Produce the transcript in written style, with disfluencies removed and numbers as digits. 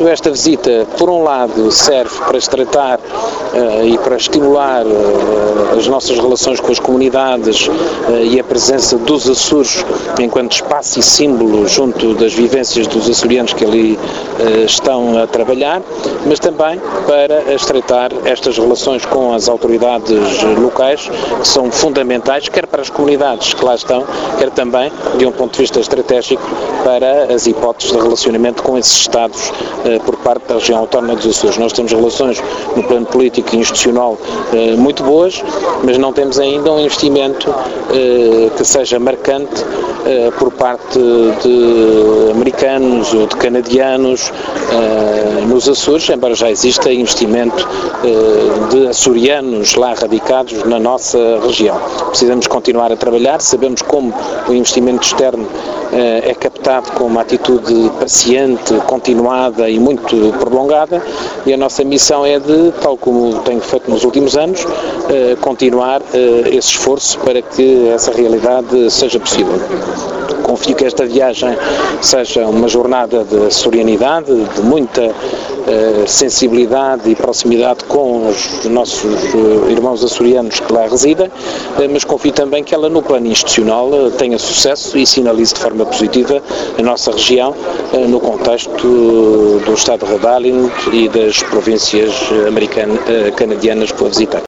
portanto, esta visita, por um lado, serve para estreitar e para estimular as nossas relações com as comunidades e a presença dos Açores enquanto espaço e símbolo junto das vivências dos açorianos que ali estão a trabalhar, mas também para estreitar estas relações com as autoridades locais, que são fundamentais, quer para as comunidades que lá estão, quer também, de um ponto de vista estratégico, para as hipóteses de relacionamento com esses Estados por parte da região autónoma dos Açores. Nós temos relações no plano político e institucional muito boas, mas não temos ainda um investimento que seja marcante por parte de americanos ou de canadianos nos Açores, embora já exista investimento de açorianos lá radicados na nossa região. Precisamos continuar a trabalhar, sabemos como o investimento externo é captado com uma atitude paciente, continuada e muito prolongada, e a nossa missão é de, tal como tenho feito nos últimos anos, continuar esse esforço para que essa realidade seja possível. Confio que esta viagem seja uma jornada de açorianidade, de muita sensibilidade e proximidade com os nossos irmãos açorianos que lá residem, mas confio também que ela, no plano institucional, tenha sucesso e sinalize de forma positiva a nossa região no contexto do Estado de Rhode Island e das províncias canadianas que vou visitar.